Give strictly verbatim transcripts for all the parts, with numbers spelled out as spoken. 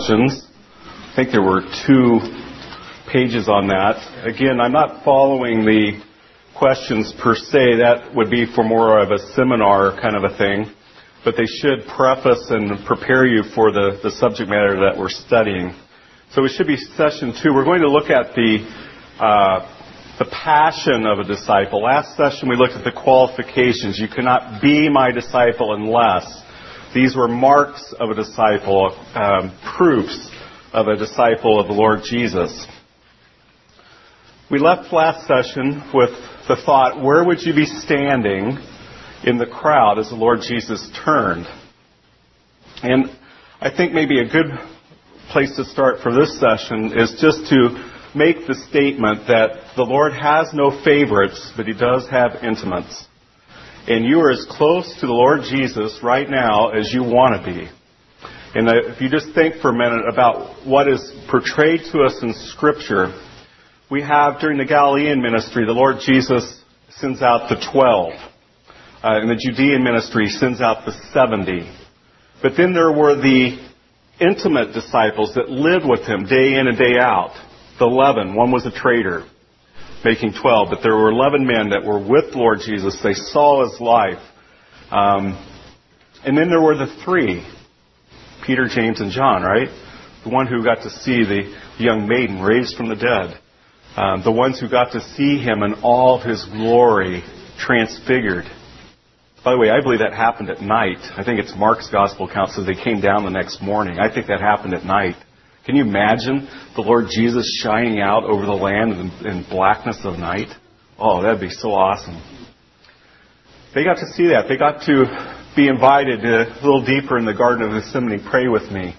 questions. I think there were two pages on that. Again, I'm not following the questions per se. That would be for more of a seminar kind of a thing. But they should preface and prepare you for the, the subject matter that we're studying. So it should be session two. We're going to look at the uh, the passion of a disciple. Last session we looked at the qualifications. You cannot be my disciple unless. These were marks of a disciple, um, proofs of a disciple of the Lord Jesus. We left last session with the thought, where would you be standing in the crowd as the Lord Jesus turned? And I think maybe a good place to start for this session is just to make the statement that the Lord has no favorites, but He does have intimates. And you are as close to the Lord Jesus right now as you want to be. And if you just think for a minute about what is portrayed to us in Scripture, we have during the Galilean ministry, the Lord Jesus sends out the twelve. Uh, in the Judean ministry, He sends out the seventy. But then there were the intimate disciples that lived with Him day in and day out. The eleven. One was a traitor, making twelve. But there were eleven men that were with Lord Jesus. They saw His life. Um, and then there were the three. Peter, James, and John, right? The one who got to see the young maiden raised from the dead. Um, the ones who got to see Him in all of His glory, transfigured. By the way, I believe that happened at night. I think it's Mark's gospel account says they came down the next morning. I think that happened at night. Can you imagine the Lord Jesus shining out over the land in, in blackness of night? Oh, that'd be so awesome. They got to see that. They got to be invited a little deeper in the Garden of Gethsemane, pray with me.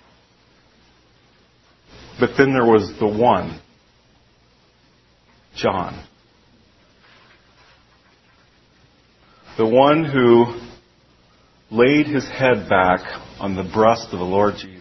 But then there was the one, John. The one who laid his head back on the breast of the Lord Jesus.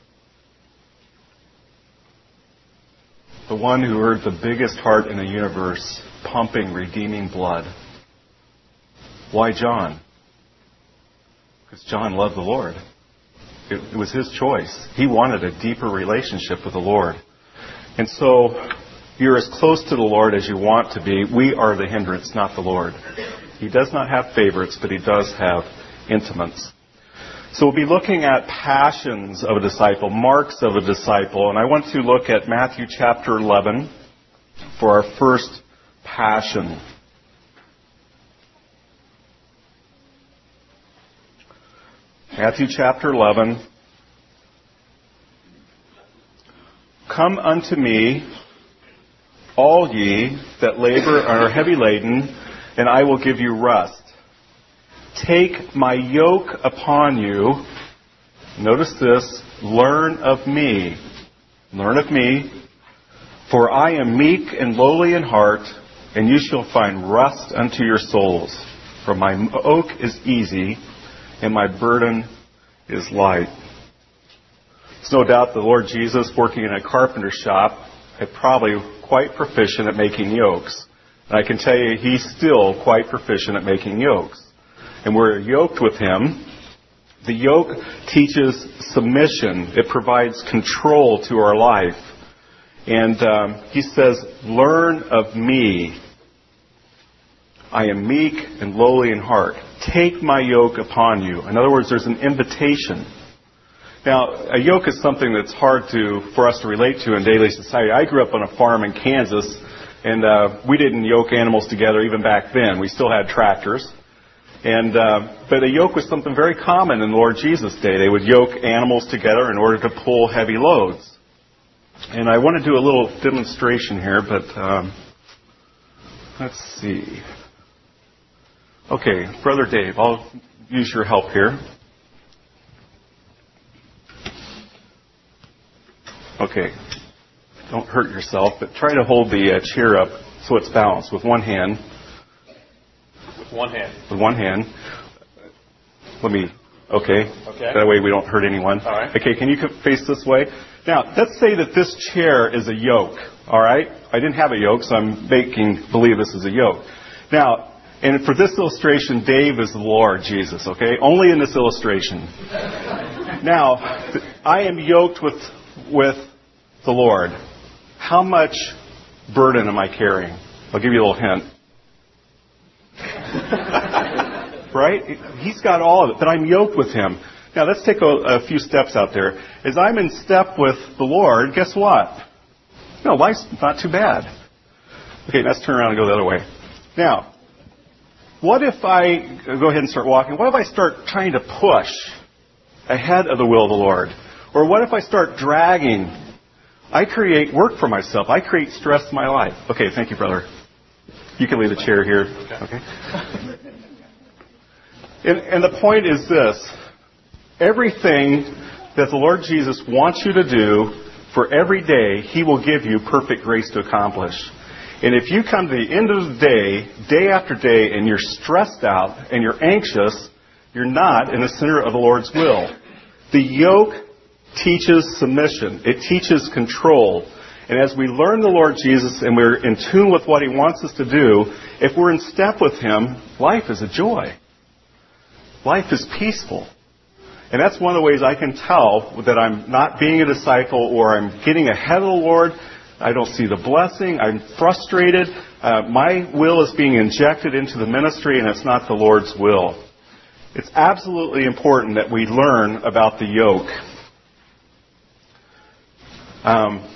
The one who heard the biggest heart in the universe pumping, redeeming blood. Why John? Because John loved the Lord. It, it was his choice. He wanted a deeper relationship with the Lord. And so, you're as close to the Lord as you want to be. We are the hindrance, not the Lord. He does not have favorites, but He does have intimates. So we'll be looking at passions of a disciple, marks of a disciple. And I want to look at Matthew chapter eleven for our first passion. Matthew chapter eleven. Come unto me, all ye that labor and are heavy laden, and I will give you rest. Take my yoke upon you. Notice this. Learn of me. Learn of me. For I am meek and lowly in heart, and you shall find rest unto your souls. For my yoke is easy, and my burden is light. It's no doubt the Lord Jesus, working in a carpenter shop, is probably quite proficient at making yokes. And I can tell you, He's still quite proficient at making yokes. And we're yoked with Him. The yoke teaches submission. It provides control to our life. And um, He says, learn of me. I am meek and lowly in heart. Take my yoke upon you. In other words, there's an invitation. Now, a yoke is something that's hard to for us to relate to in daily society. I grew up on a farm in Kansas, and uh, we didn't yoke animals together even back then. We still had tractors. And uh, but a yoke was something very common in the Lord Jesus' day. They would yoke animals together in order to pull heavy loads. And I want to do a little demonstration here, but um, let's see. Okay, Brother Dave, I'll use your help here. Okay, don't hurt yourself, but try to hold the uh, chair up so it's balanced with one hand. With one hand. With one hand. Let me, okay. Okay. That way we don't hurt anyone. All right. Okay, can you face this way? Now, let's say that this chair is a yoke, all right? I didn't have a yoke, so I'm making believe this is a yoke. Now, and for this illustration, Dave is the Lord Jesus, okay? Only in this illustration. Now, I am yoked with with the Lord, how much burden am I carrying? I'll give you a little hint. Right? He's got all of it, but I'm yoked with Him. Now, let's take a, a few steps out there. As I'm in step with the Lord, guess what? No, life's not too bad. Okay, let's turn around and go the other way. Now, what if I go ahead and start walking? What if I start trying to push ahead of the will of the Lord? Or what if I start dragging? I create work for myself. I create stress in my life. Okay, thank you, brother. You can leave the chair here. Okay. And, and the point is this. Everything that the Lord Jesus wants you to do for every day, He will give you perfect grace to accomplish. And if you come to the end of the day, day after day, and you're stressed out and you're anxious, you're not in the center of the Lord's will. The yoke teaches submission. It teaches control. And as we learn the Lord Jesus and we're in tune with what He wants us to do, if we're in step with Him, life is a joy. Life is peaceful. And that's one of the ways I can tell that I'm not being a disciple or I'm getting ahead of the Lord. I don't see the blessing. I'm frustrated. Uh, my will is being injected into the ministry, and it's not the Lord's will. It's absolutely important that we learn about the yoke. Um,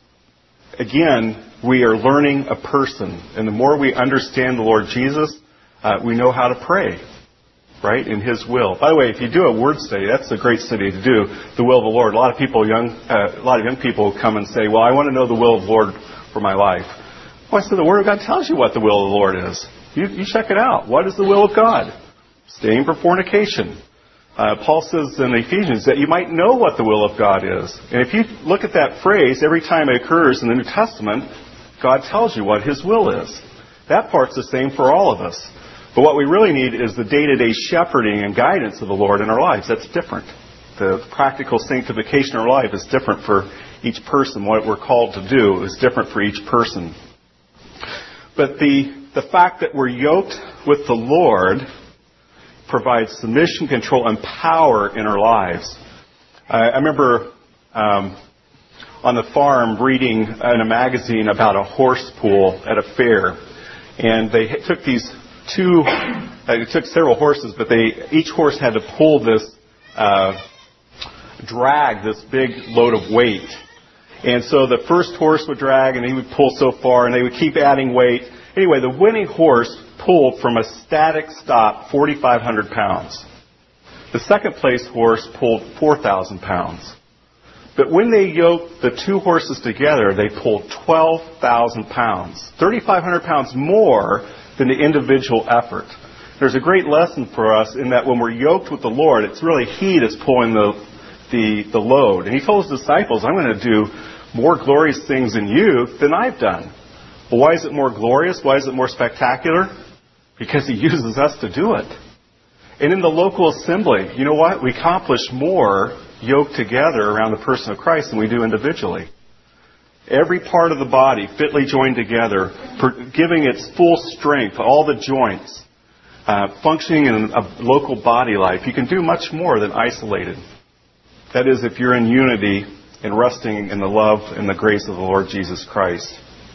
again, we are learning a person. And the more we understand the Lord Jesus, uh, we know how to pray, right, in His will. By the way, if you do a word study, that's a great study to do, the will of the Lord. A lot of people, young, uh, a lot of young people come and say, well, I want to know the will of the Lord for my life. Well, I said, the Word of God tells you what the will of the Lord is. You, you check it out. What is the will of God? Staying from fornication. Uh, Paul says in Ephesians that you might know what the will of God is. And if you look at that phrase, every time it occurs in the New Testament, God tells you what His will is. That part's the same for all of us. But what we really need is the day-to-day shepherding and guidance of the Lord in our lives. That's different. The practical sanctification of our life is different for each person. What we're called to do is different for each person. But the, the fact that we're yoked with the Lord provides submission, control, and power in our lives. I, I remember um, on the farm reading in a magazine about a horse pool at a fair. And they took these two, uh, it took several horses, but they each horse had to pull this, uh, drag this big load of weight. And so the first horse would drag and he would pull so far and they would keep adding weight. Anyway, the winning horse pulled from a static stop forty-five hundred pounds. The second place horse pulled four thousand pounds. But when they yoked the two horses together, they pulled twelve thousand pounds. thirty-five hundred pounds more than the individual effort. There's a great lesson for us in that when we're yoked with the Lord, it's really He that's pulling the, the, the load. And He told His disciples, I'm going to do more glorious things in you than I've done. Well, why is it more glorious? Why is it more spectacular? Because He uses us to do it. And in the local assembly, you know what? We accomplish more yoked together around the person of Christ than we do individually. Every part of the body fitly joined together, giving its full strength, all the joints, uh, functioning in a local body life. You can do much more than isolated. That is, if you're in unity and resting in the love and the grace of the Lord Jesus Christ.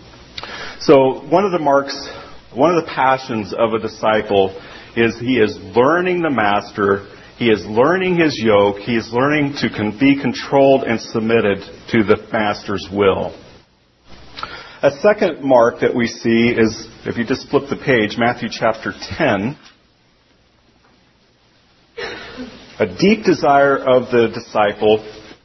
So one of the marks, one of the passions of a disciple is he is learning the Master. He is learning His yoke. He is learning to con- be controlled and submitted to the Master's will. A second mark that we see is, if you just flip the page, Matthew chapter ten. A deep desire of the disciple.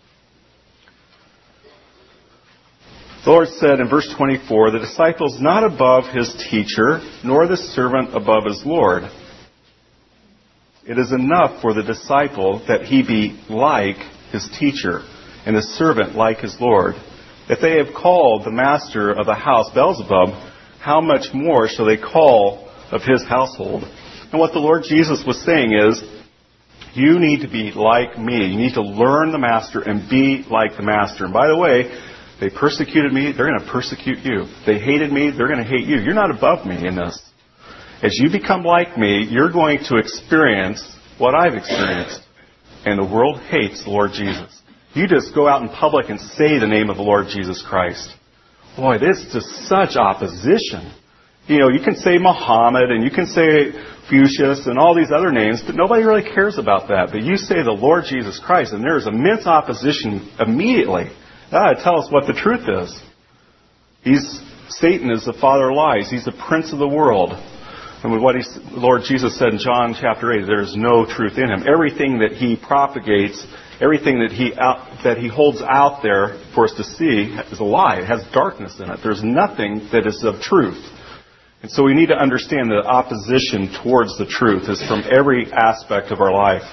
The Lord said in verse twenty-four, the disciple is not above his teacher, nor the servant above his Lord. It is enough for the disciple that he be like his teacher, and the servant like his Lord. If they have called the master of the house Beelzebub, how much more shall they call of his household? And what the Lord Jesus was saying is, you need to be like me. You need to learn the Master and be like the Master. And by the way, they persecuted me, they're going to persecute you. They hated me, they're going to hate you. You're not above me in this. As you become like me, you're going to experience what I've experienced. And the world hates the Lord Jesus. You just go out in public and say the name of the Lord Jesus Christ. Boy, this is just such opposition. You know, you can say Muhammad and you can say Fuchsius and all these other names, but nobody really cares about that. But you say the Lord Jesus Christ, and there is immense opposition immediately. That tells us what the truth is. He's Satan is the father of lies. He's the prince of the world. And with what he, Lord Jesus said in John chapter eight, there is no truth in him. Everything that he propagates, everything that he out, that he holds out there for us to see is a lie. It has darkness in it. There's nothing that is of truth. And so we need to understand that opposition towards the truth is from every aspect of our life.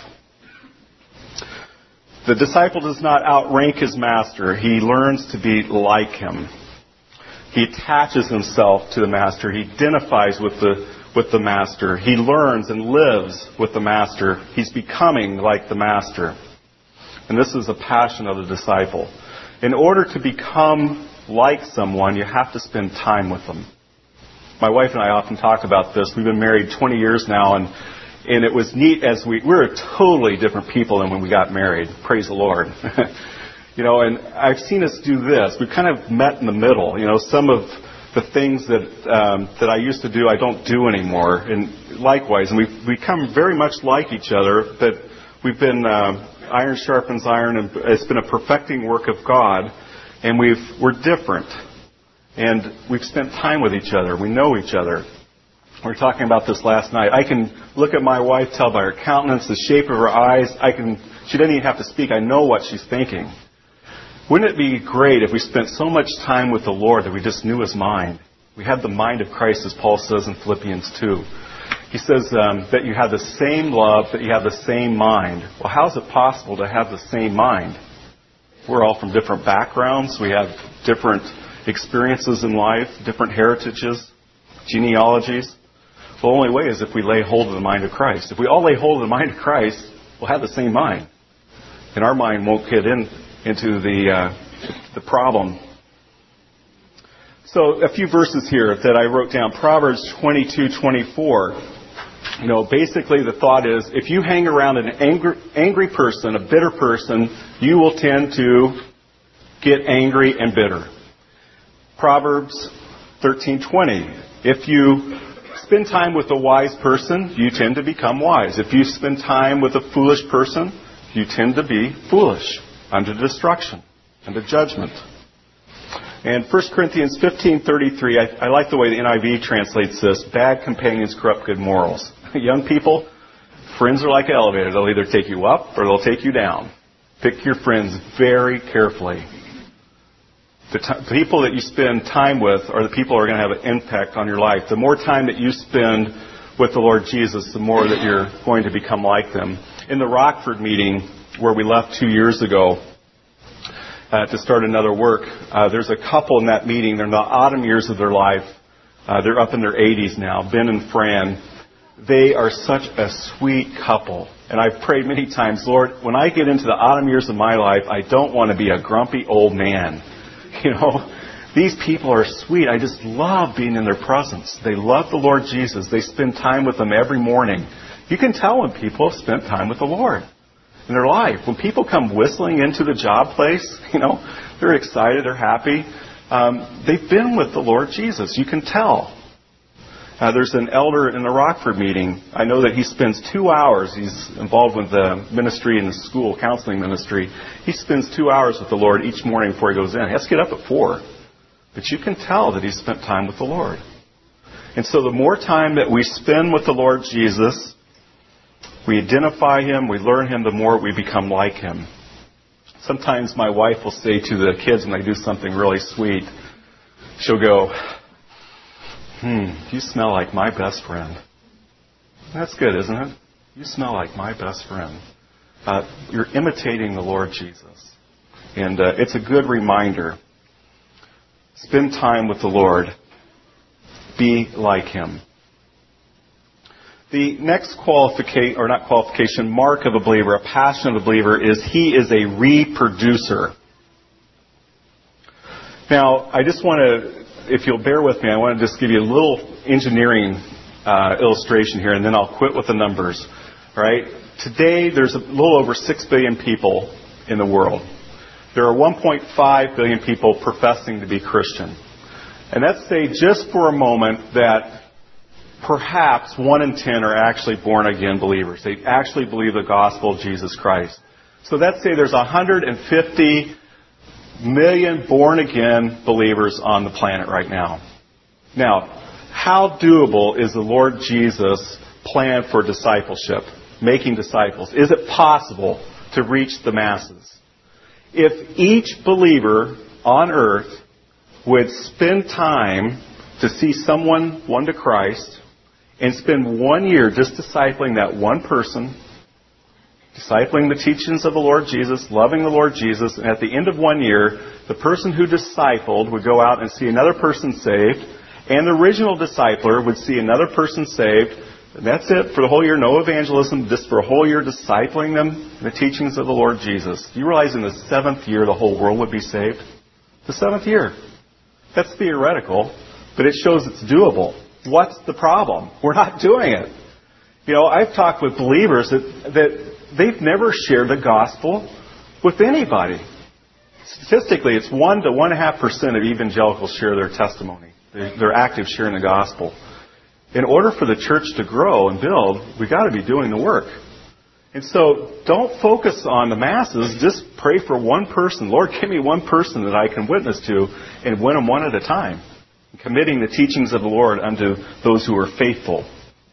The disciple does not outrank his master. He learns to be like him. He attaches himself to the master. He identifies with the with the master. He learns and lives with the master. He's becoming like the master. And this is the passion of the disciple. In order to become like someone, you have to spend time with them. My wife and I often talk about this. We've been married twenty years now, and and it was neat as we we're totally different people than when we got married. Praise the Lord. You know, and I've seen us do this. We've kind of met in the middle. You know, some of the things that um, that I used to do, I don't do anymore, and likewise. And we've become very much like each other, but we've been uh, iron sharpens iron, and it's been a perfecting work of God, and we've we're different. And we've spent time with each other. We know each other. We were talking about this last night. I can look at my wife, tell by her countenance, the shape of her eyes. I can. She doesn't even have to speak. I know what she's thinking. Wouldn't it be great if we spent so much time with the Lord that we just knew His mind? We had the mind of Christ, as Paul says in Philippians two. He says um, that you have the same love, that you have the same mind. Well, how is it possible to have the same mind? We're all from different backgrounds. We have different experiences in life, different heritages, genealogies. The only way is if we lay hold of the mind of Christ. If we all lay hold of the mind of Christ, we'll have the same mind. And our mind won't get in, into the uh, the problem. So a few verses here that I wrote down. Proverbs twenty-two twenty-four. You know, basically the thought is, if you hang around an angry, angry person, a bitter person, you will tend to get angry and bitter. Proverbs thirteen twenty. If you spend time with a wise person, you tend to become wise. If you spend time with a foolish person, you tend to be foolish, unto destruction, unto judgment. And First Corinthians fifteen thirty-three, I, I like the way the N I V translates this. Bad companions corrupt good morals. Young people, friends are like an elevator. They'll either take you up or they'll take you down. Pick your friends very carefully. The t- people that you spend time with are the people who are going to have an impact on your life. The more time that you spend with the Lord Jesus, the more that you're going to become like them. In the Rockford meeting, where we left two years ago uh, to start another work, uh, there's a couple in that meeting. They're in the autumn years of their life. Uh, they're up in their eighties now, Ben and Fran. They are such a sweet couple. And I've prayed many times, Lord, when I get into the autumn years of my life, I don't want to be a grumpy old man. You know, these people are sweet. I just love being in their presence. They love the Lord Jesus. They spend time with Him every morning. You can tell when people have spent time with the Lord in their life. When people come whistling into the job place, you know, they're excited, they're happy. Um, they've been with the Lord Jesus. You can tell. Uh, there's an elder in the Rockford meeting. I know that he spends two hours. He's involved with the ministry and the school counseling ministry. He spends two hours with the Lord each morning before he goes in. He has to get up at four. But you can tell that he's spent time with the Lord. And so the more time that we spend with the Lord Jesus, we identify Him, we learn Him, the more we become like Him. Sometimes my wife will say to the kids when they do something really sweet, she'll go, Hmm, you smell like my best friend. That's good, isn't it? You smell like my best friend. Uh, you're imitating the Lord Jesus. And uh, it's a good reminder. Spend time with the Lord. Be like Him. The next qualification, or not qualification, mark of a believer, a passionate believer, is he is a reproducer. Now, I just want to, if you'll bear with me, I want to just give you a little engineering uh, illustration here, and then I'll quit with the numbers. All right? Today, there's a little over six billion people in the world. there are one point five billion people professing to be Christian. And let's say just for a moment that perhaps one in ten are actually born-again believers. They actually believe the gospel of Jesus Christ. So let's say there's one hundred fifty million born-again believers on the planet right now. Now, how doable is the Lord Jesus' plan for discipleship, making disciples? Is it possible to reach the masses? If each believer on earth would spend time to see someone won to Christ and spend one year just discipling that one person, discipling the teachings of the Lord Jesus, loving the Lord Jesus, and at the end of one year, the person who discipled would go out and see another person saved, and the original discipler would see another person saved. And that's it for the whole year. No evangelism, just for a whole year discipling them in the teachings of the Lord Jesus. Do you realize in the seventh year the whole world would be saved? The seventh year. That's theoretical, but it shows it's doable. What's the problem? We're not doing it. You know, I've talked with believers that, that they've never shared the gospel with anybody. Statistically, it's one to one and a half percent of evangelicals share their testimony. They're active sharing the gospel. In order for the church to grow and build, we've got to be doing the work. And so don't focus on the masses. Just pray for one person. Lord, give me one person that I can witness to and win them one at a time. Committing the teachings of the Lord unto those who are faithful.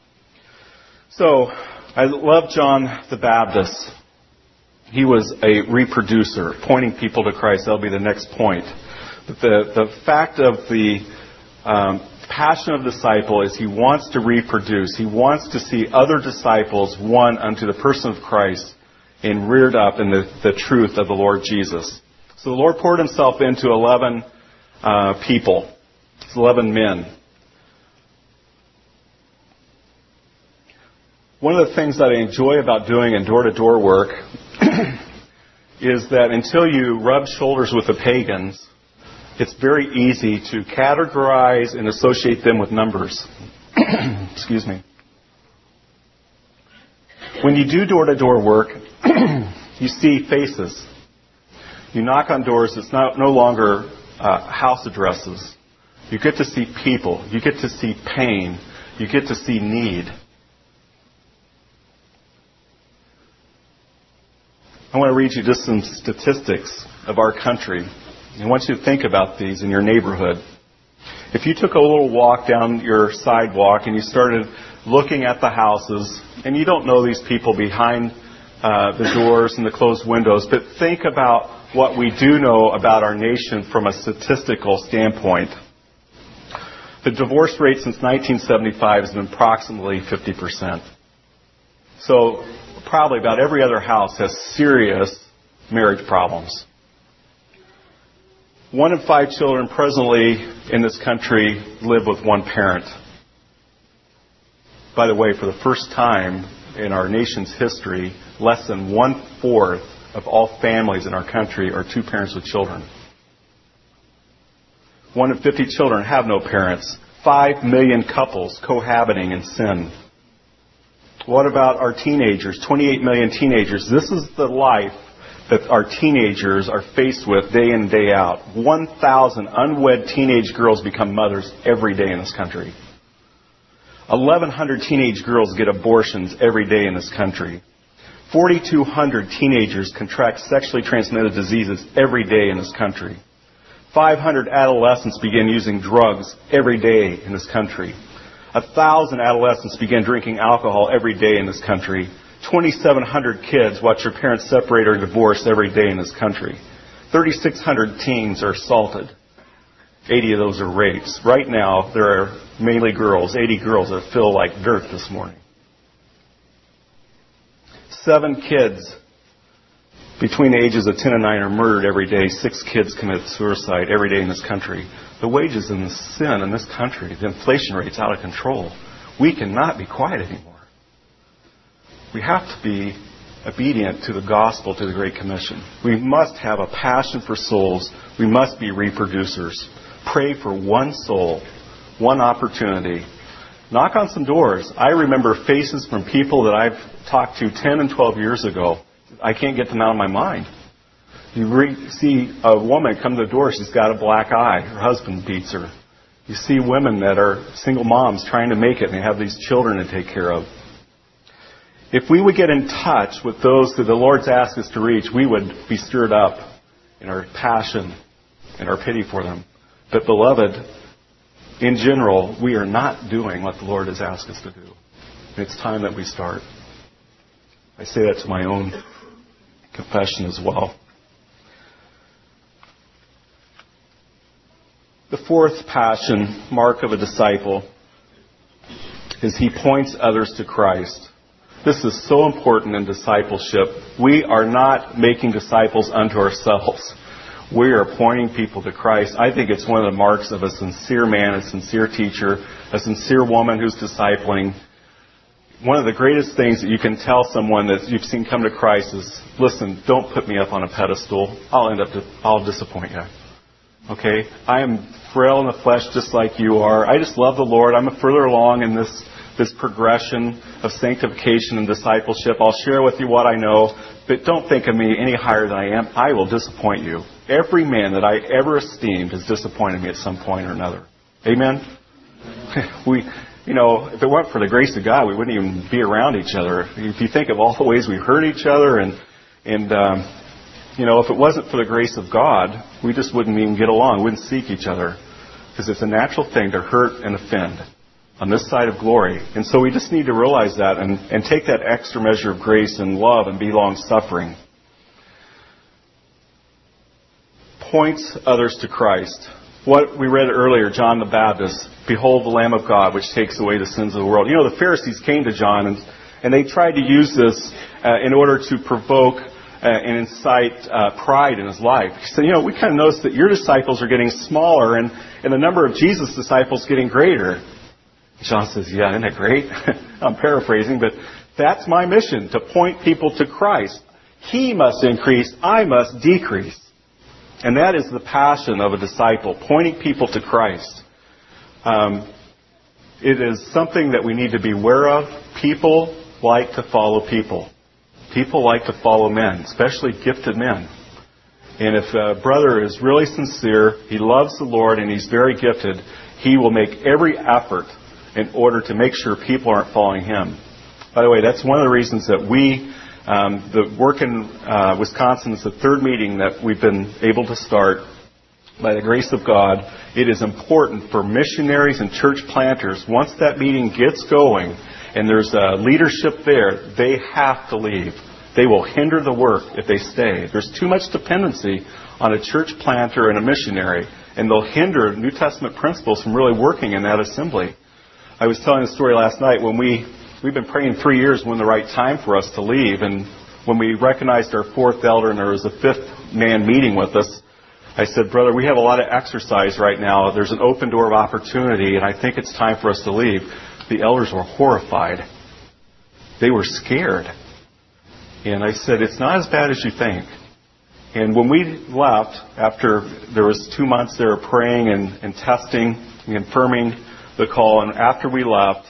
So, I love John the Baptist. He was a reproducer, pointing people to Christ. That'll be the next point. But the, the fact of the um, passion of the disciple is he wants to reproduce. He wants to see other disciples won unto the person of Christ and reared up in the, the truth of the Lord Jesus. So the Lord poured himself into eleven uh, people. It's eleven men. One of the things that I enjoy about doing in door-to-door work is that until you rub shoulders with the pagans, it's very easy to categorize and associate them with numbers. Excuse me. When you do door-to-door work, you see faces. You knock on doors. It's not, no longer uh, house addresses. You get to see people. You get to see pain. You get to see need. I want to read you just some statistics of our country. I want you to think about these in your neighborhood. If you took a little walk down your sidewalk and you started looking at the houses, and you don't know these people behind uh, the doors and the closed windows, but think about what we do know about our nation from a statistical standpoint. The divorce rate since nineteen seventy-five has been approximately fifty percent. So probably about every other house has serious marriage problems. One in five children presently in this country live with one parent. By the way, for the first time in our nation's history, less than one-fourth of all families in our country are two parents with children. One in fifty children have no parents. Five million couples cohabiting in sin. What about our teenagers? twenty-eight million teenagers. This is the life that our teenagers are faced with day in and day out. one thousand unwed teenage girls become mothers every day in this country. eleven hundred teenage girls get abortions every day in this country. forty-two hundred teenagers contract sexually transmitted diseases every day in this country. five hundred adolescents begin using drugs every day in this country. A thousand adolescents begin drinking alcohol every day in this country. twenty-seven hundred kids watch their parents separate or divorce every day in this country. thirty-six hundred teens are assaulted. eighty of those are rapes. Right now, there are mainly girls, eighty girls that feel like dirt this morning. Seven kids between the ages of ten and nine are murdered every day. Six kids commit suicide every day in this country. The wages and the sin in this country, the inflation rate's out of control. We cannot be quiet anymore. We have to be obedient to the gospel, to the Great Commission. We must have a passion for souls. We must be reproducers. Pray for one soul, one opportunity. Knock on some doors. I remember faces from people that I've talked to ten and twelve years ago. I can't get them out of my mind. You re- see a woman come to the door, she's got a black eye. Her husband beats her. You see women that are single moms trying to make it and they have these children to take care of. If we would get in touch with those that the Lord's asked us to reach, we would be stirred up in our passion and our pity for them. But beloved, in general, we are not doing what the Lord has asked us to do. And it's time that we start. I say that to my own confession as well. The fourth passion mark of a disciple is he points others to Christ. This is so important in discipleship. We are not making disciples unto ourselves. We are pointing people to Christ. I think it's one of the marks of a sincere man, a sincere teacher, a sincere woman who's discipling. One of the greatest things that you can tell someone that you've seen come to Christ is, listen, don't put me up on a pedestal. I'll end up, I'll disappoint you. Okay? I am frail in the flesh just like you are. I just love the Lord. I'm further along in this this progression of sanctification and discipleship. I'll share with you what I know, but don't think of me any higher than I am. I will disappoint you. Every man that I ever esteemed has disappointed me at some point or another. Amen? We, you know, if it weren't for the grace of God, we wouldn't even be around each other. If you think of all the ways we hurt each other, and, and um, you know, if it wasn't for the grace of God, we just wouldn't even get along. We wouldn't seek each other. Because it's a natural thing to hurt and offend on this side of glory. And so we just need to realize that and, and take that extra measure of grace and love and be long-suffering. Points others to Christ. What we read earlier, John the Baptist, behold the Lamb of God, which takes away the sins of the world. You know, the Pharisees came to John and, and they tried to use this uh, in order to provoke uh, and incite uh, pride in his life. He said, you know, we kind of noticed that your disciples are getting smaller and, and the number of Jesus' disciples getting greater. John says, yeah, isn't that great? I'm paraphrasing, but that's my mission, to point people to Christ. He must increase, I must decrease. And that is the passion of a disciple, pointing people to Christ. Um, it is something that we need to be aware of. People like to follow people. People like to follow men, especially gifted men. And if a brother is really sincere, he loves the Lord, and he's very gifted, he will make every effort in order to make sure people aren't following him. By the way, that's one of the reasons that we, um, the work in uh, Wisconsin is the third meeting that we've been able to start. By the grace of God, it is important for missionaries and church planters, once that meeting gets going and there's a leadership there, they have to leave. They will hinder the work if they stay. There's too much dependency on a church planter and a missionary, and they'll hinder New Testament principles from really working in that assembly. I was telling a story last night when we, we've been praying three years when the right time for us to leave. And when we recognized our fourth elder and there was a fifth man meeting with us, I said, brother, we have a lot of exercise right now. There's an open door of opportunity, and I think it's time for us to leave. The elders were horrified. They were scared. And I said, it's not as bad as you think. And when we left, after there was two months there of praying and, and testing and confirming the call, and after we left,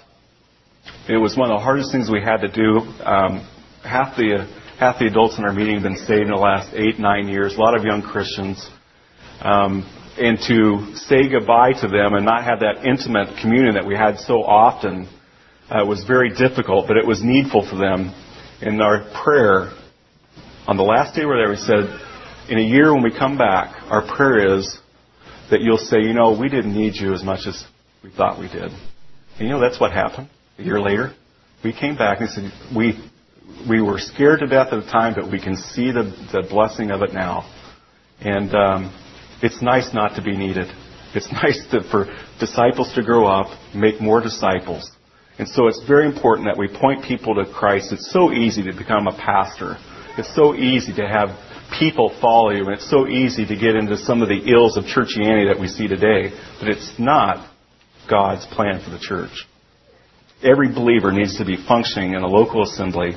it was one of the hardest things we had to do. Um, half the uh, half the adults in our meeting have been saved in the last eight, nine years. A lot of young Christians, um, and to say goodbye to them and not have that intimate communion that we had so often uh, was very difficult. But it was needful for them. In our prayer on the last day we were there, we said, in a year when we come back, our prayer is that you'll say, you know, we didn't need you as much as we thought we did. And you know, that's what happened. A year later, we came back and said, we we were scared to death at the time, but we can see the, the blessing of it now. And um, it's nice not to be needed. It's nice to, for disciples to grow up, make more disciples. And so it's very important that we point people to Christ. It's so easy to become a pastor. It's so easy to have people follow you, and it's so easy to get into some of the ills of churchianity that we see today. But it's not God's plan for the church. Every believer needs to be functioning in a local assembly.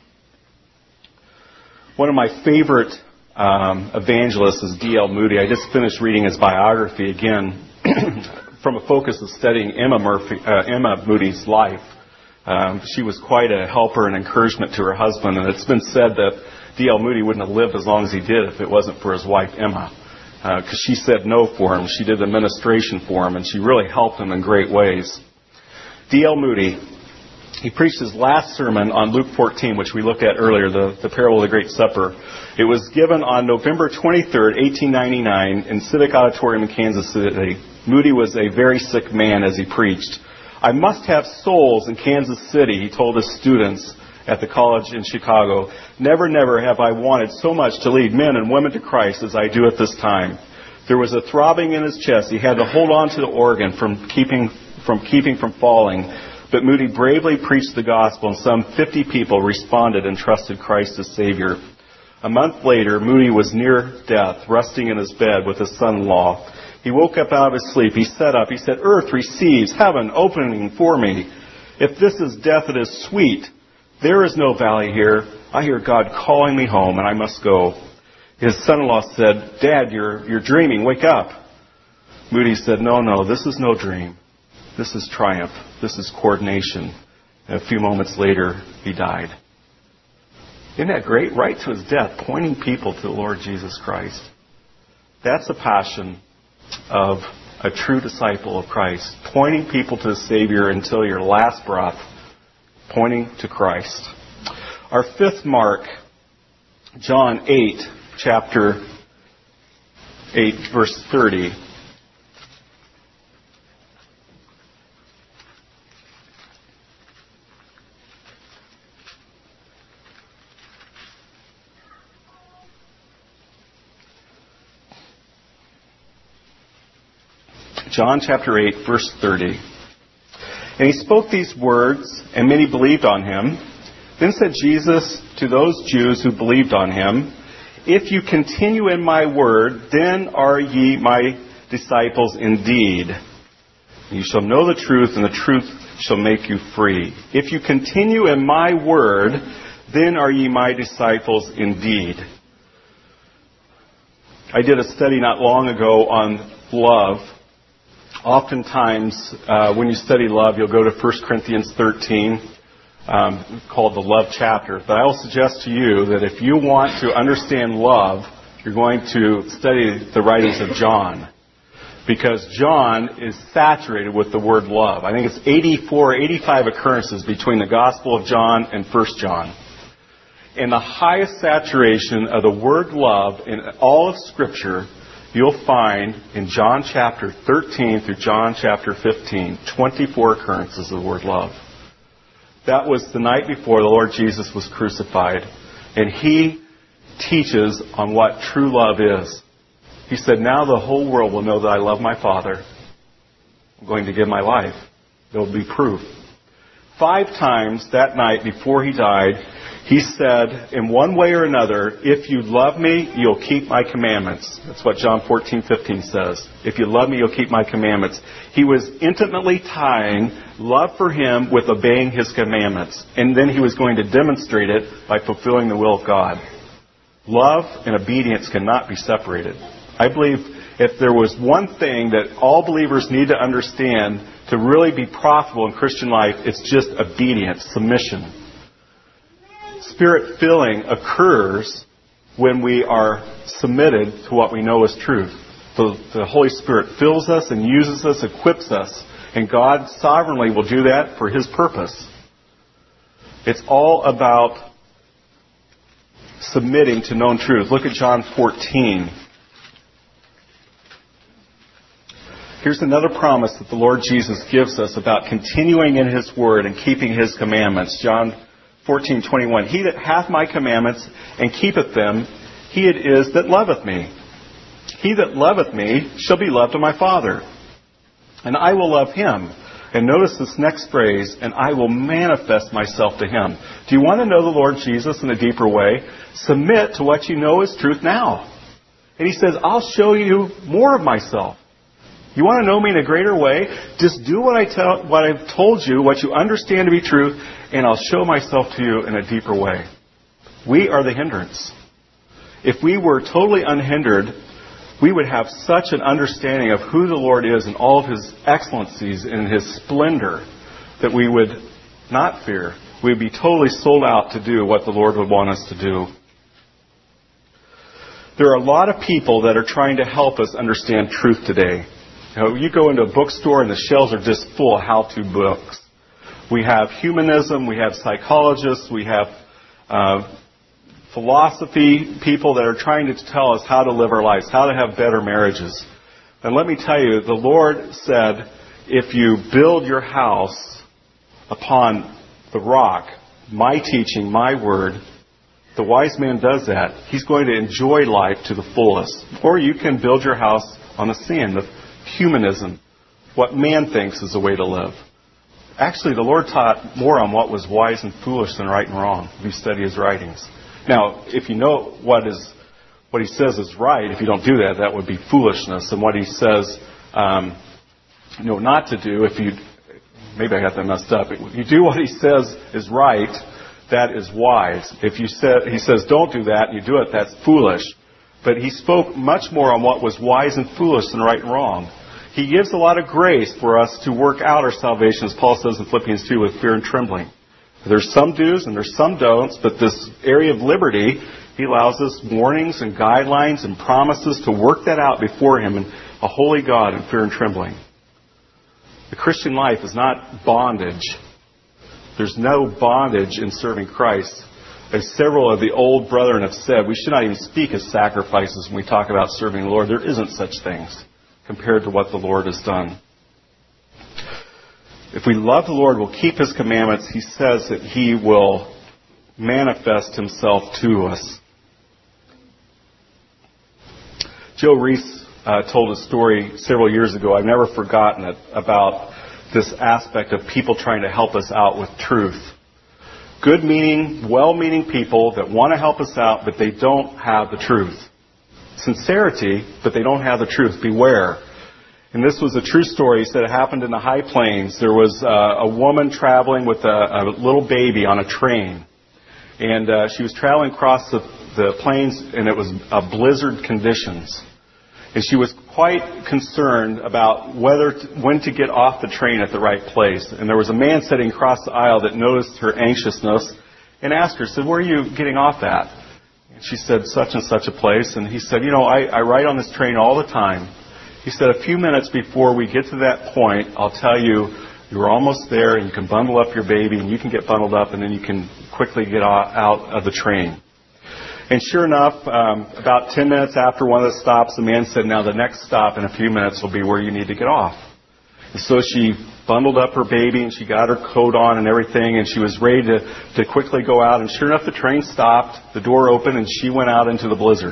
One of my favorite um, evangelists is D L Moody. I just finished reading his biography again from a focus of studying Emma Murphy, uh, Emma Moody's life. Um, she was quite a helper and encouragement to her husband, and it's been said that D L Moody wouldn't have lived as long as he did if it wasn't for his wife, Emma. Because uh, she said no for him. She did administration for him, and she really helped him in great ways. D L Moody, he preached his last sermon on Luke fourteen, which we looked at earlier, the, the parable of the Great Supper. It was given on November twenty-third, eighteen ninety-nine, in Civic Auditorium in Kansas City. Moody was a very sick man as he preached. I must have souls in Kansas City, he told his students at the college in Chicago. Never, never have I wanted so much to lead men and women to Christ as I do at this time. There was a throbbing in his chest. He had to hold on to the organ from keeping from keeping from falling. But Moody bravely preached the gospel, and some fifty people responded and trusted Christ as Savior. A month later, Moody was near death, resting in his bed with his son-in-law. He woke up out of his sleep. He sat up. He said, "Earth receives, heaven opening for me. If this is death, it is sweet. There is no valley here. I hear God calling me home, and I must go." His son-in-law said, "Dad, you're, you're dreaming. Wake up." Moody said, "No, no, this is no dream. This is triumph. This is coordination." And a few moments later, he died. Isn't that great? Right to his death, pointing people to the Lord Jesus Christ. That's the passion of a true disciple of Christ. Pointing people to the Savior until your last breath. Pointing to Christ. Our fifth mark, John eight, chapter eight, verse thirty. John chapter eight, verse thirty. "And he spoke these words, and many believed on him. Then said Jesus to those Jews who believed on him, 'If you continue in my word, then are ye my disciples indeed. You shall know the truth, and the truth shall make you free. If you continue in my word, then are ye my disciples indeed.'" I did a study not long ago on love. Oftentimes, uh, when you study love, you'll go to First Corinthians thirteen, um, called the love chapter. But I will suggest to you that if you want to understand love, you're going to study the writings of John. Because John is saturated with the word love. I think it's eighty-four, eighty-five occurrences between the Gospel of John and First John. And the highest saturation of the word love in all of Scripture you'll find in John chapter thirteen through John chapter fifteen, twenty-four occurrences of the word love. That was the night before the Lord Jesus was crucified. And he teaches on what true love is. He said, "Now the whole world will know that I love my Father. I'm going to give my life. There will be proof." Five times that night before he died, he said, in one way or another, "If you love me, you'll keep my commandments." That's what John fourteen fifteen says. If you love me, you'll keep my commandments. He was intimately tying love for him with obeying his commandments. And then he was going to demonstrate it by fulfilling the will of God. Love and obedience cannot be separated. I believe if there was one thing that all believers need to understand to really be profitable in Christian life, it's just obedience, submission. Spirit filling occurs when we are submitted to what we know is truth. The, the Holy Spirit fills us and uses us, equips us, and God sovereignly will do that for His purpose. It's all about submitting to known truth. Look at John fourteen. Here's another promise that the Lord Jesus gives us about continuing in His Word and keeping His commandments. John fourteen twenty-one. "He that hath my commandments and keepeth them, he it is that loveth me. He that loveth me shall be loved of my Father, and I will love him." And notice this next phrase, "and I will manifest myself to him." Do you want to know the Lord Jesus in a deeper way? Submit to what you know is truth now. And He says, "I'll show you more of myself." You want to know me in a greater way? Just do what I tell, what I've told you, what you understand to be truth, and I'll show myself to you in a deeper way. We are the hindrance. If we were totally unhindered, we would have such an understanding of who the Lord is and all of His excellencies and His splendor that we would not fear. We would be totally sold out to do what the Lord would want us to do. There are a lot of people that are trying to help us understand truth today. You know, you go into a bookstore and the shelves are just full of how-to books. We have humanism, we have psychologists, we have uh, philosophy people that are trying to tell us how to live our lives, how to have better marriages. And let me tell you, the Lord said, if you build your house upon the rock, my teaching, my word, the wise man does that. He's going to enjoy life to the fullest. Or you can build your house on the sand, the humanism, what man thinks is the way to live. Actually, the Lord taught more on what was wise and foolish than right and wrong, if you study His writings. Now, if you know what is what He says is right, if you don't do that, that would be foolishness. And what He says, um, you know, not to do, if you, maybe I got that messed up. If you do what He says is right, that is wise. If you say, He says don't do that, and you do it, that's foolish. But He spoke much more on what was wise and foolish than right and wrong. He gives a lot of grace for us to work out our salvation, as Paul says in Philippians two, with fear and trembling. There's some do's and there's some don'ts, but this area of liberty, He allows us warnings and guidelines and promises to work that out before Him in a holy God in fear and trembling. The Christian life is not bondage. There's no bondage in serving Christ. As several of the old brethren have said, we should not even speak of sacrifices when we talk about serving the Lord. There isn't such things compared to what the Lord has done. If we love the Lord, we'll keep His commandments. He says that He will manifest Himself to us. Joe Reese uh, told a story several years ago. I've never forgotten it, about this aspect of people trying to help us out with truth. Good-meaning, well-meaning people that want to help us out, but they don't have the truth. Sincerity, but they don't have the truth. Beware. And this was a true story. He said it happened in the High Plains. There was uh, a woman traveling with a, a little baby on a train. And uh, she was traveling across the, the plains, and it was uh, blizzard conditions. And she was quite concerned about whether to, when to get off the train at the right place. And there was a man sitting across the aisle that noticed her anxiousness and asked her, said, where are you getting off at? And she said, such and such a place. And he said, you know, I, I ride on this train all the time. He said, a few minutes before we get to that point, I'll tell you, you're almost there, and you can bundle up your baby, and you can get bundled up, and then you can quickly get out of the train. And sure enough, um, about ten minutes after one of the stops, the man said, now the next stop in a few minutes will be where you need to get off. And so she bundled up her baby, and she got her coat on and everything, and she was ready to, to quickly go out. And sure enough, the train stopped, the door opened, and she went out into the blizzard.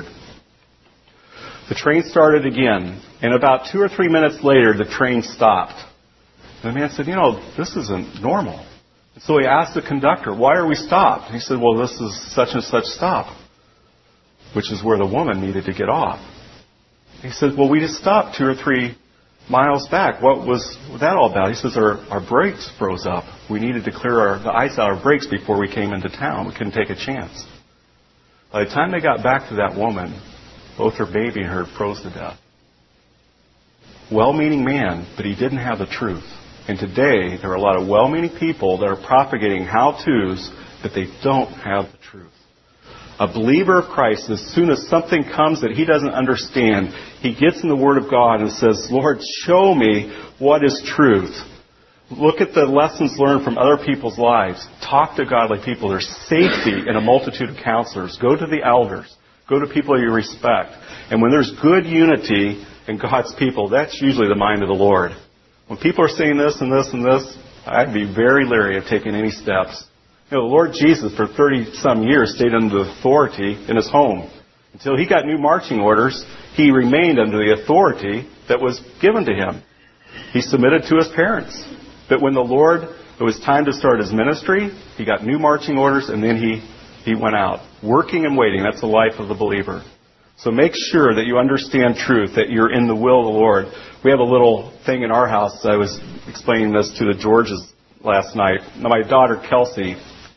The train started again, and about two or three minutes later, the train stopped. And the man said, you know, this isn't normal. And so he asked the conductor, why are we stopped? And he said, well, this is such and such stop, which is where the woman needed to get off. He said, well, we just stopped two or three miles back. What was that all about? He says, our, our brakes froze up. We needed to clear our, the ice out of our brakes before we came into town. We couldn't take a chance. By the time they got back to that woman, both her baby and her froze to death. Well-meaning man, but he didn't have the truth. And today, there are a lot of well-meaning people that are propagating how-tos, but they don't have the truth. A believer of Christ, as soon as something comes that he doesn't understand, he gets in the Word of God and says, Lord, show me what is truth. Look at the lessons learned from other people's lives. Talk to godly people. There's safety in a multitude of counselors. Go to the elders. Go to people you respect. And when there's good unity in God's people, that's usually the mind of the Lord. When people are saying this and this and this, I'd be very leery of taking any steps. You know, the Lord Jesus, for thirty-some years, stayed under the authority in His home. Until He got new marching orders, He remained under the authority that was given to Him. He submitted to His parents. But when the Lord, it was time to start His ministry, He got new marching orders, and then He, he went out. Working and waiting, that's the life of the believer. So make sure that you understand truth, that you're in the will of the Lord. We have a little thing in our house. I was explaining this to the Georges last night. Now, my daughter, Kelsey,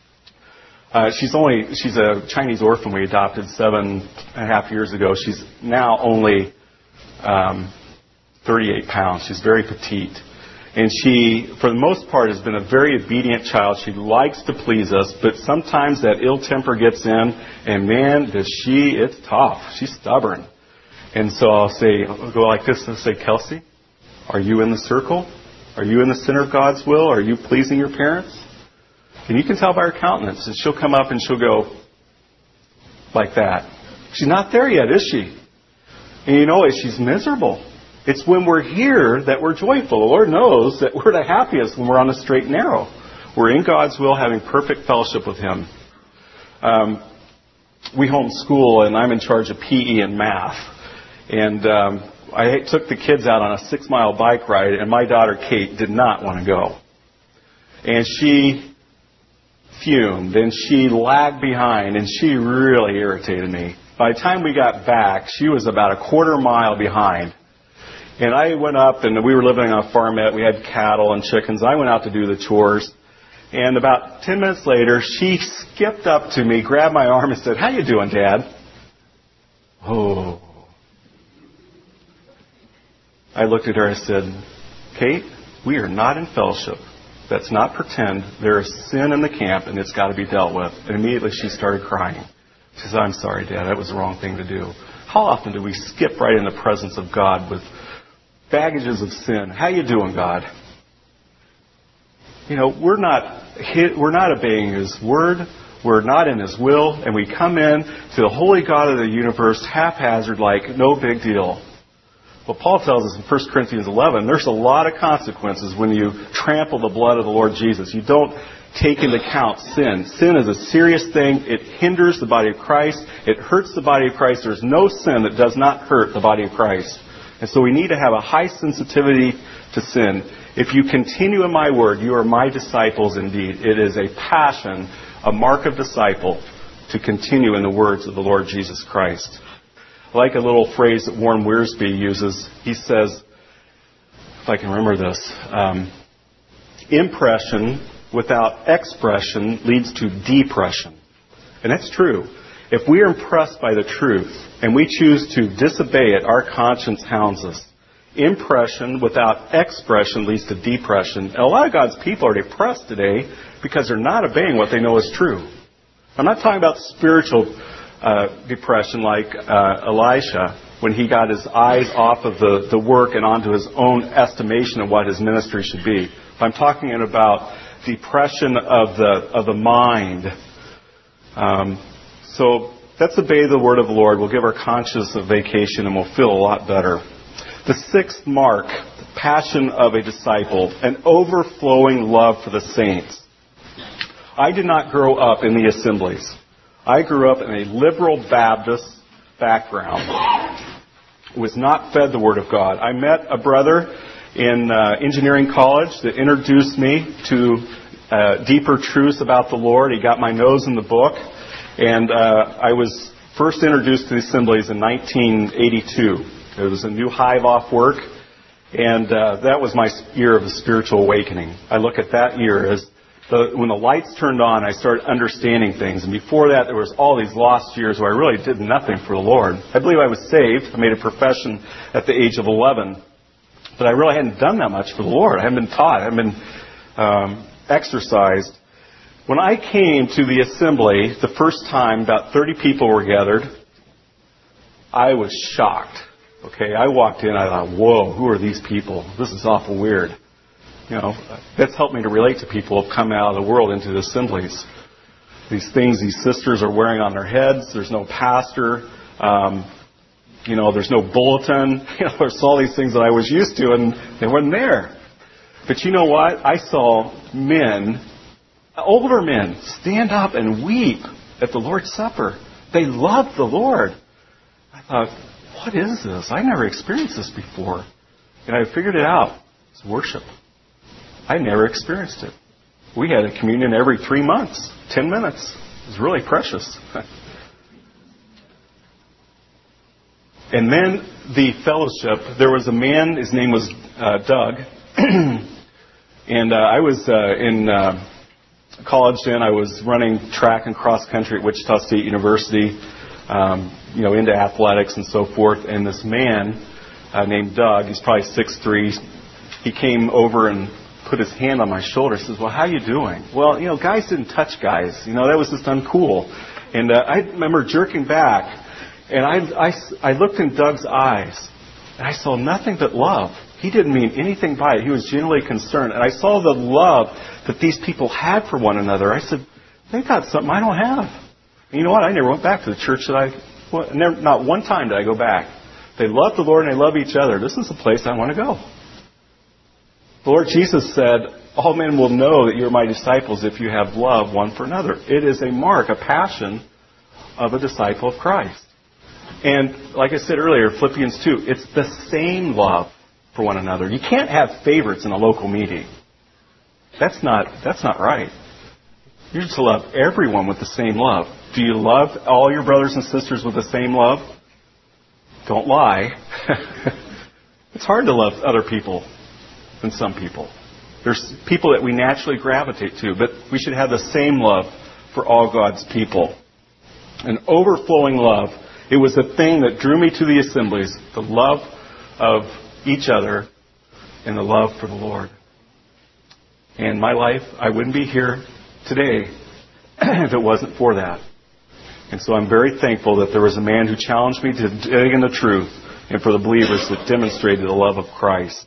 Uh, she's only, she's a Chinese orphan we adopted seven and a half years ago. She's now only um, thirty-eight pounds. She's very petite. And she, for the most part, has been a very obedient child. She likes to please us, but sometimes that ill temper gets in, and man, does she, it's tough. She's stubborn. And so I'll say, I'll go like this, and say, Kelsey, are you in the circle? Are you in the center of God's will? Are you pleasing your parents? And you can tell by her countenance. And she'll come up and she'll go like that. She's not there yet, is she? And you know, she's miserable. It's when we're here that we're joyful. The Lord knows that we're the happiest when we're on the straight and narrow. We're in God's will, having perfect fellowship with Him. Um, we homeschool, and I'm in charge of P E and math. And um, I took the kids out on a six-mile bike ride, and my daughter Kate did not want to go. And she fumed, and she lagged behind, and she really irritated me. By the time we got back, she was about a quarter mile behind. And I went up, and we were living on a farmette. We had cattle and chickens. I went out to do the chores. And about ten minutes later, she skipped up to me, grabbed my arm, and said, "How you doing, Dad?" Oh. I looked at her and I said, "Kate, we are not in fellowship. Let's not pretend. There is sin in the camp, and it's got to be dealt with." And immediately she started crying. She said, "I'm sorry, Dad. That was the wrong thing to do." How often do we skip right in the presence of God with baggages of sin? How you doing, God? You know, we're not we're not obeying His word. We're not in His will, and we come in to the holy God of the universe haphazard, like no big deal. Well, Paul tells us in First Corinthians eleven, there's a lot of consequences when you trample the blood of the Lord Jesus. You don't take into account sin. Sin is a serious thing. It hinders the body of Christ. It hurts the body of Christ. There's no sin that does not hurt the body of Christ. And so we need to have a high sensitivity to sin. If you continue in my word, you are my disciples indeed. It is a passion, a mark of disciple, to continue in the words of the Lord Jesus Christ. I like a little phrase that Warren Wiersbe uses. He says, if I can remember this, um, impression without expression leads to depression. And that's true. If we are impressed by the truth and we choose to disobey it, our conscience hounds us. Impression without expression leads to depression. And a lot of God's people are depressed today because they're not obeying what they know is true. I'm not talking about spiritual uh, depression like uh, Elisha when he got his eyes off of the, the work and onto his own estimation of what his ministry should be. I'm talking about depression of the of the mind. Um, so let's obey the word of the Lord. We'll give our conscience a vacation and we'll feel a lot better. The sixth mark, the passion of a disciple, an overflowing love for the saints. I did not grow up in the assemblies. I grew up in a liberal Baptist background. Was not fed the Word of God. I met a brother in uh, engineering college that introduced me to uh, deeper truths about the Lord. He got my nose in the book. And uh, I was first introduced to the assemblies in nineteen eighty-two. It was a new hive off work. And uh, that was my year of a spiritual awakening. I look at that year as the, when the lights turned on, I started understanding things. And before that, there was all these lost years where I really did nothing for the Lord. I believe I was saved. I made a profession at the age of eleven. But I really hadn't done that much for the Lord. I hadn't been taught. I hadn't been um, exercised. When I came to the assembly the first time, about thirty people were gathered, I was shocked. Okay, I walked in, I thought, whoa, who are these people? This is awful weird. You know, that's helped me to relate to people who have come out of the world into the assemblies. These things these sisters are wearing on their heads. There's no pastor. Um, you know, there's no bulletin. You know, there's all these things that I was used to, and they weren't there. But you know what? I saw men, older men, stand up and weep at the Lord's Supper. They loved the Lord. I thought, what is this? I never experienced this before. And I figured it out. It's worship. I never experienced it. We had a communion every three months, ten minutes. It was really precious. And then the fellowship, there was a man, his name was uh, Doug. and uh, I was uh, in uh, college then. I was running track and cross country at Wichita State University. Um, you know, into athletics and so forth. And this man uh, named Doug, he's probably six three, he came over and put his hand on my shoulder. He says, well, how you doing? Well, you know, guys didn't touch guys. You know, that was just uncool. And uh, I remember jerking back, and I, I, I looked in Doug's eyes, and I saw nothing but love. He didn't mean anything by it. He was genuinely concerned. And I saw the love that these people had for one another. I said, they got something I don't have. And you know what? I never went back to the church that I... Well, never, not one time did I go back. They love the Lord and they love each other. This is the place I want to go. The Lord Jesus said, all men will know that you're my disciples if you have love one for another. It is a mark, a passion of a disciple of Christ. And like I said earlier, Philippians two, it's the same love for one another. You can't have favorites in a local meeting. That's not, that's not right. You're to love everyone with the same love. Do you love all your brothers and sisters with the same love? Don't lie. It's hard to love other people than some people. There's people that we naturally gravitate to, but we should have the same love for all God's people. An overflowing love. It was the thing that drew me to the assemblies, the love of each other and the love for the Lord. And my life, I wouldn't be here today if it wasn't for that. And so I'm very thankful that there was a man who challenged me to dig in the truth, and for the believers that demonstrated the love of Christ.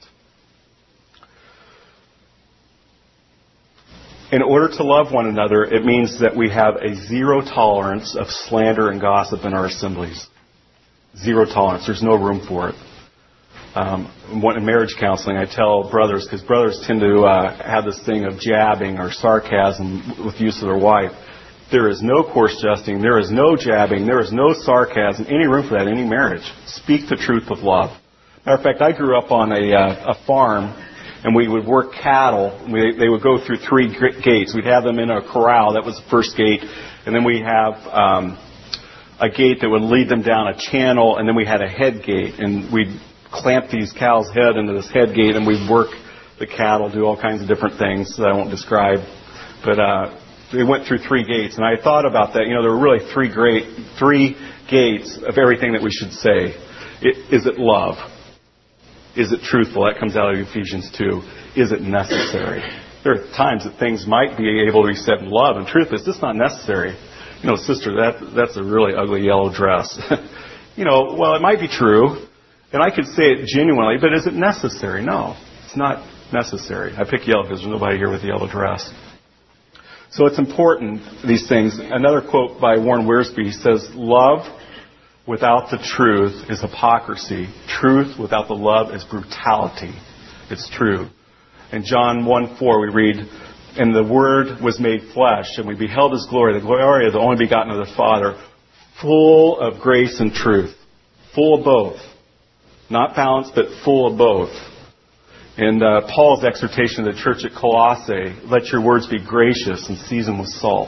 In order to love one another, it means that we have a zero tolerance of slander and gossip in our assemblies. Zero tolerance. There's no room for it. Um, in marriage counseling, I tell brothers, because brothers tend to uh, have this thing of jabbing or sarcasm with use of their wife. There is no coarse jesting. There is no jabbing. There is no sarcasm. Any room for that in any marriage. Speak the truth with love. Matter of fact, I grew up on a, uh, a farm, and we would work cattle. We, they would go through three gates. We'd have them in a corral. That was the first gate. And then we have um, a gate that would lead them down a channel, and then we had a head gate. And we'd clamp these cows' head into this head gate, and we'd work the cattle, do all kinds of different things that I won't describe. But uh, they went through three gates, and I thought about that. You know, there were really three great, three gates of everything that we should say. It, is it love? Is it truthful? That comes out of Ephesians two. Is it necessary? There are times that things might be able to be said in love, and truth is just not necessary. You know, sister, that that's a really ugly yellow dress. You know, well, it might be true. And I could say it genuinely, but is it necessary? No, it's not necessary. I pick yellow because there's nobody here with a yellow dress. So it's important, these things. Another quote by Warren Wiersbe says, love without the truth is hypocrisy. Truth without the love is brutality. It's true. In John one four we read, and the Word was made flesh, and we beheld His glory, the glory of the only begotten of the Father, full of grace and truth. Full of both. Not balanced, but full of both. And uh, Paul's exhortation to the church at Colossae, let your words be gracious and seasoned with salt.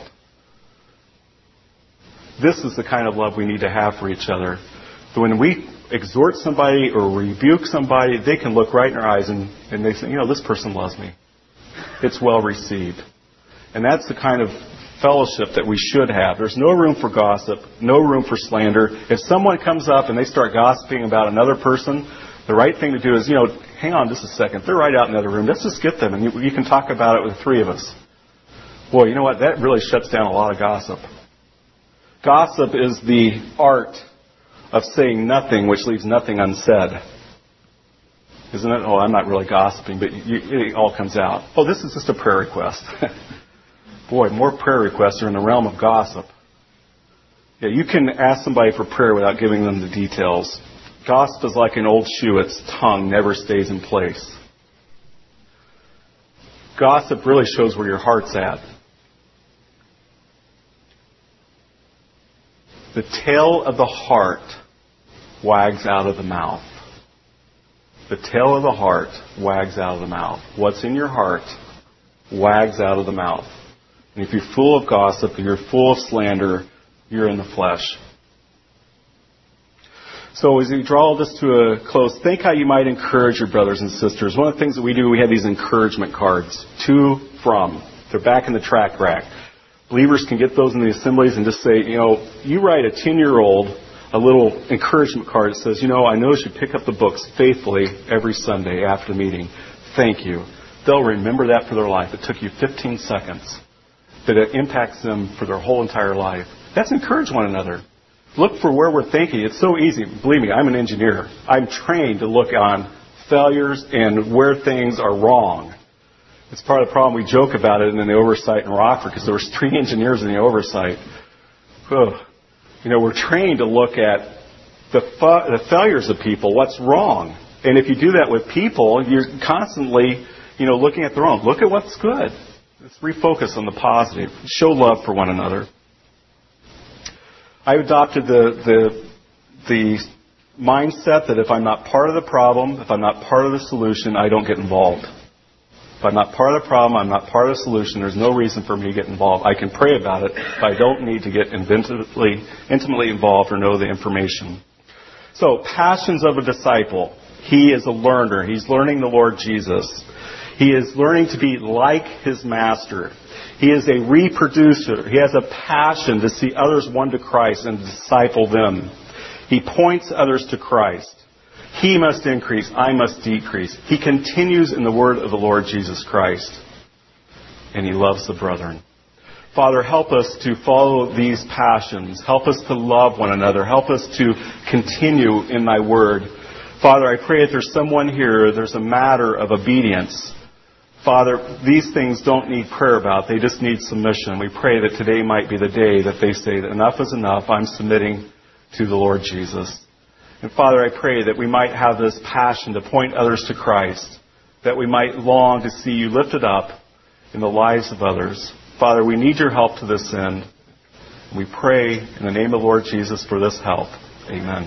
This is the kind of love we need to have for each other. So when we exhort somebody or rebuke somebody, they can look right in our eyes and, and they say, you know, this person loves me. It's well received. And that's the kind of fellowship that we should have. There's no room for gossip, no room for slander. If someone comes up and they start gossiping about another person, the right thing to do is, you know, hang on just a second. They're right out in the other room. Let's just get them and you, you can talk about it with the three of us. Boy, you know what? That really shuts down a lot of gossip. Gossip is the art of saying nothing which leaves nothing unsaid. Isn't it? Oh, I'm not really gossiping, but you, it all comes out. Oh, this is just a prayer request. Boy, more prayer requests are in the realm of gossip. Yeah, you can ask somebody for prayer without giving them the details. Gossip is like an old shoe. Its tongue never stays in place. Gossip really shows where your heart's at. The tail of the heart wags out of the mouth. The tail of the heart wags out of the mouth. What's in your heart wags out of the mouth. And if you're full of gossip and you're full of slander, you're in the flesh. So as we draw this to a close, think how you might encourage your brothers and sisters. One of the things that we do, we have these encouragement cards. To, from. They're back in the track rack. Believers can get those in the assemblies and just say, you know, you write a ten-year-old a little encouragement card that says, you know, I notice you pick up the books faithfully every Sunday after the meeting. thank you. They'll remember that for their life. It took you fifteen seconds. But it impacts them for their whole entire life. Let's encourage one another. Look for where we're thinking. It's so easy. Believe me, I'm an engineer. I'm trained to look on failures and where things are wrong. It's part of the problem. We joke about it in the oversight in Rockford because there was three engineers in the oversight. Oh, you know, we're trained to look at the, fa- the failures of people, what's wrong. And if you do that with people, you're constantly, you know, looking at the wrong. Look at what's good. Let's refocus on the positive. Show love for one another. I adopted the the the mindset that if I'm not part of the problem, if I'm not part of the solution, I don't get involved. If I'm not part of the problem, I'm not part of the solution, there's no reason for me to get involved. I can pray about it, but I don't need to get intimately, intimately involved or know the information. So, passions of a disciple. He is a learner. He's learning the Lord Jesus. He is learning to be like his master. He is a reproducer. He has a passion to see others won to Christ and disciple them. He points others to Christ. He must increase, I must decrease. He continues in the word of the Lord Jesus Christ. And he loves the brethren. Father, help us to follow these passions. Help us to love one another. Help us to continue in thy word. Father, I pray if there's someone here, there's a matter of obedience. Father, these things don't need prayer about. They just need submission. We pray that today might be the day that they say that enough is enough. I'm submitting to the Lord Jesus. And Father, I pray that we might have this passion to point others to Christ, that we might long to see you lifted up in the lives of others. Father, we need your help to this end. We pray in the name of the Lord Jesus for this help. Amen.